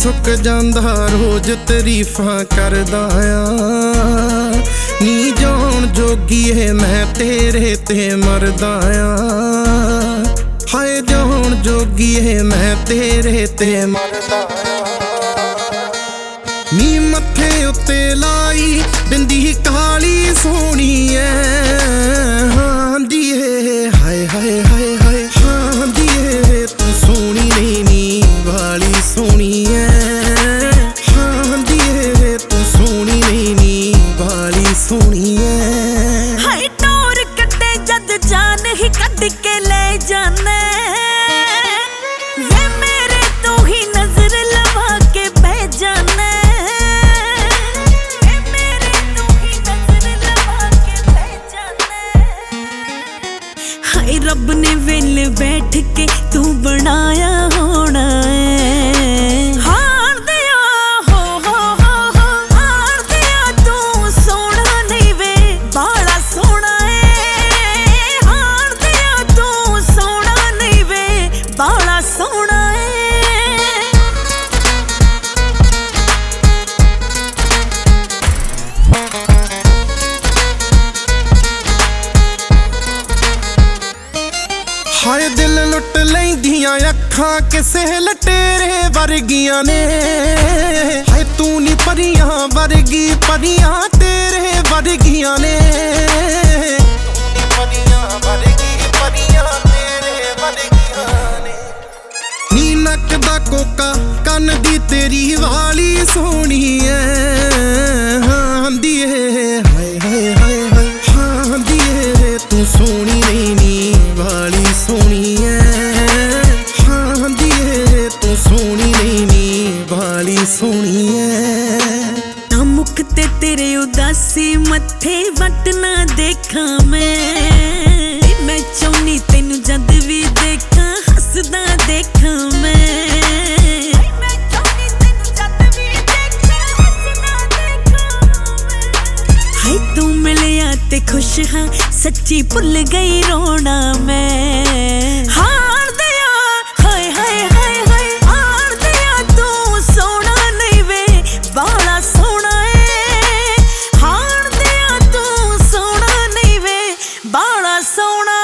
सुक जांदा रोज तारीफां करदा आ नी जान जोगी है मैं तेरे ते मरदा आ हाय जान जोगी है मैं तेरे ते मरदा नी मथे उत्ते लाई बिंदी काली सोहनी ऐ हां दिए हाय हाय हाय हाय हां दिए तू सोहनी नहीं नी वाली सोहनी ऐ हां दिए तू सोहनी नहीं नी वाली सोहनी ऐ हाय टोर कटे जद जान ही कट के ले जाने वे मेरे तो ही नजर लगा के बह जाने वे मेरे तो ही नजर लगा के बह जाने हाय रब ने वेले बैठ के तू बनाया होना है हार दिया हो हार दिया तू सोना नहीं वे बाला सोना है हार दिया तू सोना नहीं वे बाला सोना है हाय दिल लुट लैंदियां अखां किसे लटेरे वर्गियां ने हाय तू नी परियां वर्गी परियां तेरे वर्गियां ने परियां वर्गी परियां तेरे वर्गियां ने नी नक दा कोका कन दी तेरी वाली सोहनी ऐ हां दिए हाय हाय हाय हाय हां दिए तू सोहनी नहीं नी वाली सोहनी ऐ हां दिए तू सोहनी नहीं नी वाली सोहनी ऐ ना मुख ते तेरे उदासी मथे वट ना देखा मैं चाहनी तेनू जद भी देखा हसदा देखा मैं चाहनी तेनू जद भी देखा हसदा देखा हाय तू मिलिया ते खुश हाँ सच्ची भुल गई रोना मैं हार दिया हाय हाय हाय हाय हार दिया तू सोना नहीं वे बाला सोना है हार दिया तू सोना नहीं वे बाला सोना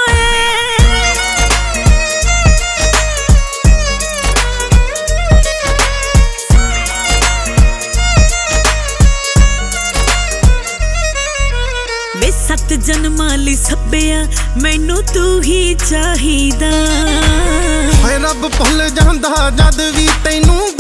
वे सत जन्मां लई सब्बिया मैनू तू ही चाहिदा हाय रब भुल जांदा जद भी तैनू